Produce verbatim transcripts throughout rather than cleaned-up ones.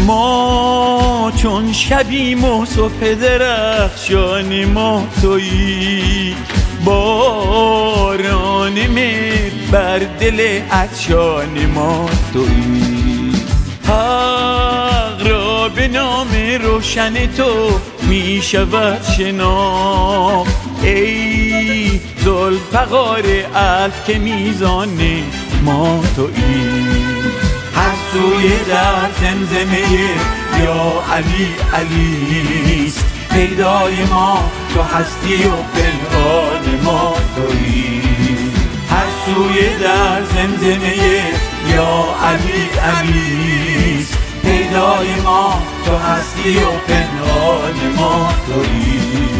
ما چون شبیم و صبح درخشان ما تویی، باران مهر بر دل عطشان ما تویی. حق را به نام روشن تو می شود شناخت، ای ذوالفقار الف که میزان ما تویی. هر سوی در زمزمه یا علی علیست، پیدای ما تو هستی و پنهان ما تویی. هر سوی در زمزمه یا علی علیست، پیدای ما تو هستی و پنهان ما تویی.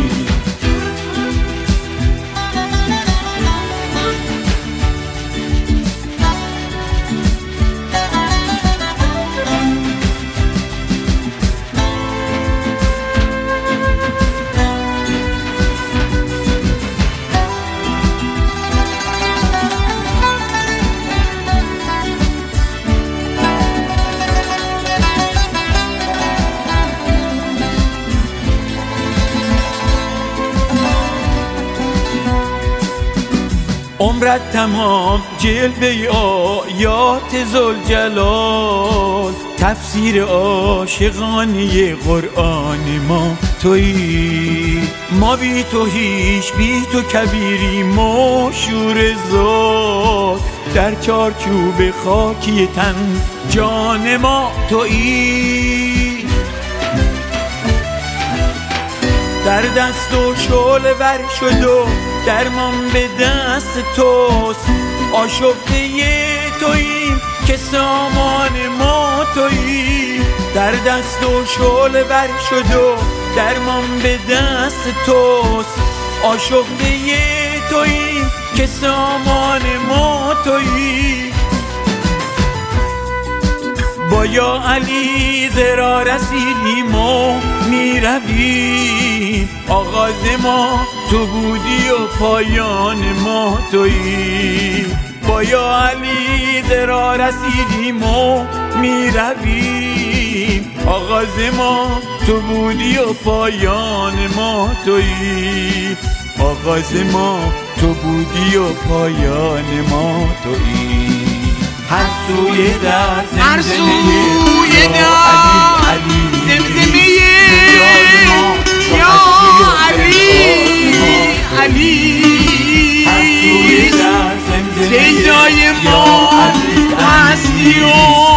عمرت تمام جلوه آیات ذوالجلال، تفسیر عاشقانه قرآن ما تویی. ما بی تو هیچ، بی تو کبیریم و شور ذات، در چارچوب خاکی تن جان ما تویی. در دست و شعله ور شد و درمان به دست توست، آشفته توییم که سامان ما تویی. در دست و شعله ور شد و درمان به دست توست، آشفته توییم که سامان ما تویی. با یا علی زرا رسیدیم و می رویم، آغاز ما تو بودی و پایان ما تویی. با یا علی زرا رسیدیم و می رویم، آغاز ما تو بودی و پایان ما تویی. آغاز ما تو بودی و پایان ما تویی. هر سوی در زمزمه یا علی علی، یا علی علی، هر سوی در زمزمه پیدای ما هستی و